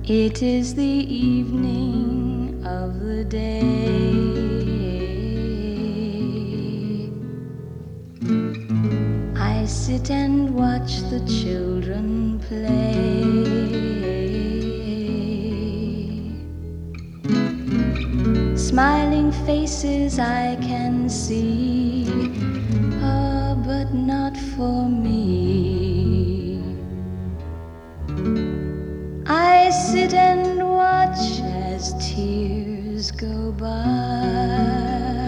It is the evening of the day. I sit and watch the children play. Smiling faces I can see, but not for me. I sit and watch as tears go by.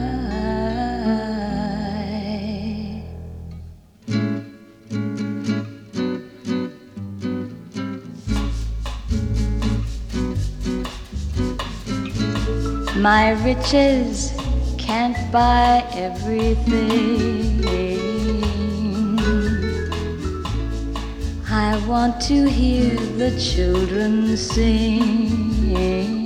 My riches can't buy everything. I want to hear the children sing,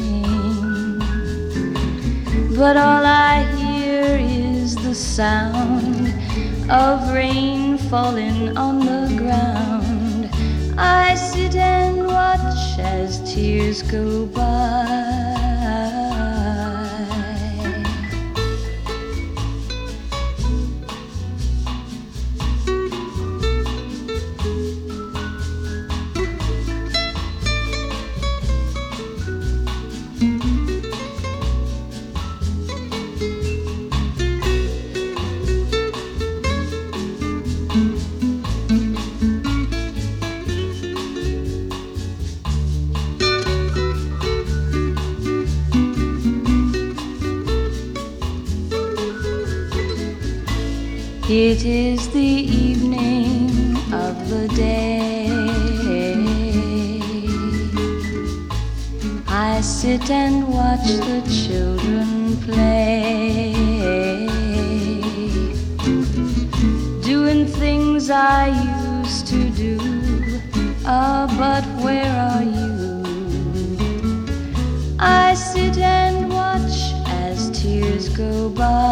but all I hear is the sound of rain falling on the ground. I sit and watch as tears go by. It is the evening of the day. I sit and watch the children play, doing things I used to do. But where are you? I sit and watch as tears go by.